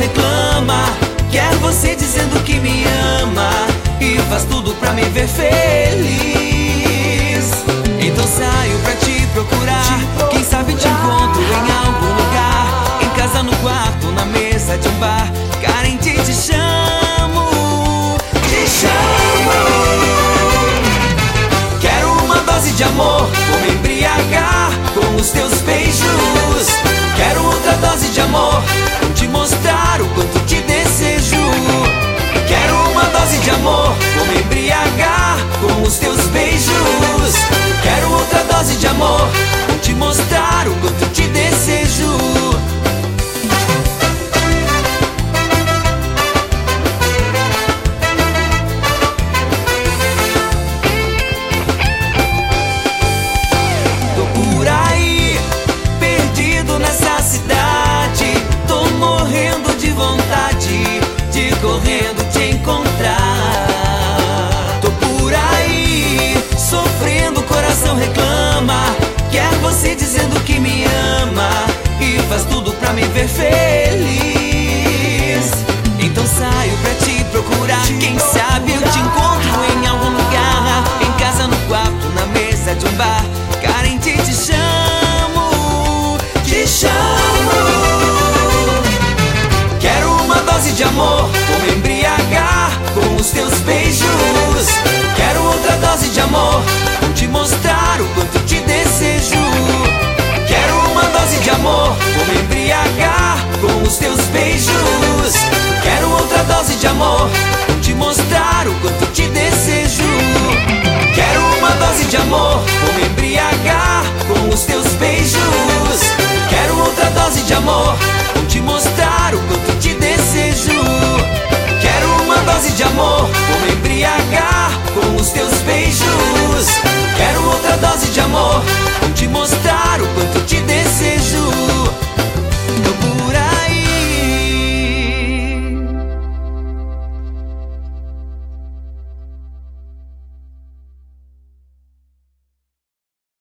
reclama. Quer você dizendo que me ama e faz tudo pra me ver feliz. Então saio pra te procurar. Quem sabe te encontro em algum lugar, em casa, no quarto, na mesa de um bar. Carente te chamo, te chamo. Quero uma dose de amor, vou me embriagar com os teus beijos. Quero outra dose de amor, vou te mostrar o quanto te desejo. Quero uma dose de amor, vou me embriagar com os teus beijos. Quero outra dose de amor, vou te mostrar o quanto te desejo. Tô por aí, perdido nessa cidade. Tô morrendo de vontade de correndo te encontrar. Tô por aí, sofrendo, o coração reclama. Quer você dizendo que me ama e faz tudo pra me ver feliz. Então saio pra te procurar. Quem sabe eu te encontro em algum lugar, em casa, no quarto, na mesa de um bar. Carente te chamo, te chamo. Quero uma dose de amor, vou me embriagar com os teus beijos. Quero outra dose de amor, vou te mostrar o quanto te desejo. Quero uma dose de amor, vou me embriagar com os teus beijos. Quero outra dose de amor, vou te mostrar o quanto te desejo. Quero uma dose de amor, vou me embriagar com os teus beijos. Quero outra dose de amor, vou te mostrar o quanto te desejo. Quero uma dose de amor, vou me embriagar com os teus beijos. Quero outra dose de